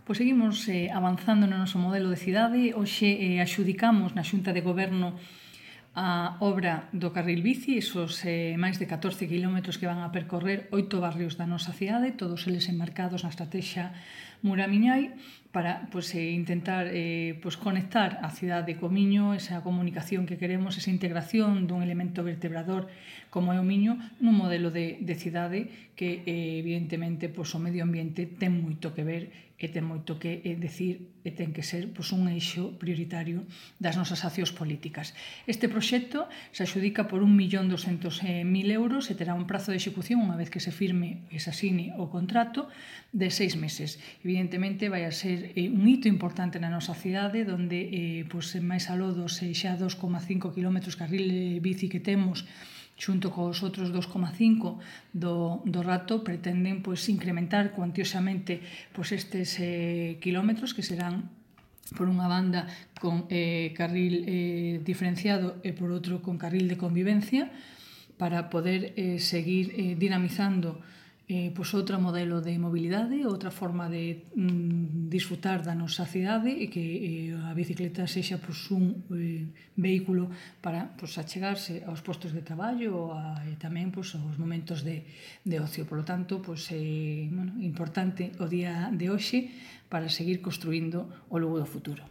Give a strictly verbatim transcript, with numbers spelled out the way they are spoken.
Pois seguimos eh, avanzando no noso modelo de cidade. Hoxe eh, axudicamos na Xunta de Goberno a obra do carril bici, esos eh, máis de catorce quilómetros que van a percorrer oito barrios da nosa cidade, todos eles enmarcados na estrategia Muramiñai, para pues, eh, intentar eh, pues, conectar a cidade co Miño, esa comunicación que queremos, esa integración dun elemento vertebrador como é o Miño, nun modelo de, de cidade que, eh, evidentemente, pues, o medio ambiente ten moito que ver e ten moito que eh, decir e ten que ser pues, un eixo prioritario das nosas accións políticas. Este proxecto se axudica por un millón doscientos mil euros e terá un prazo de execución unha vez que se firme e se asine o contrato de seis meses. Evidentemente vai a ser eh, un hito importante na nosa cidade donde eh, pues, máis aló dos eh, xa dos coma cinco kilómetros carril eh, bici que temos xunto cos outros dos coma cinco do, do rato, pretenden pues, incrementar cuantiosamente pues, estes eh, kilómetros que serán por unha banda con eh, carril eh, diferenciado e por outro con carril de convivencia para poder eh, seguir eh, dinamizando eh, pues, outro modelo de mobilidade, outra forma de mm, disfrutar da nosa cidade e que eh, a bicicleta sexa pues, un eh, vehículo para pues, achegarse aos postos de traballo a, e tamén pues, aos momentos de, de ocio. Por lo tanto, pues, eh, bueno, importante o día de hoxe para seguir construindo o Lugo do futuro.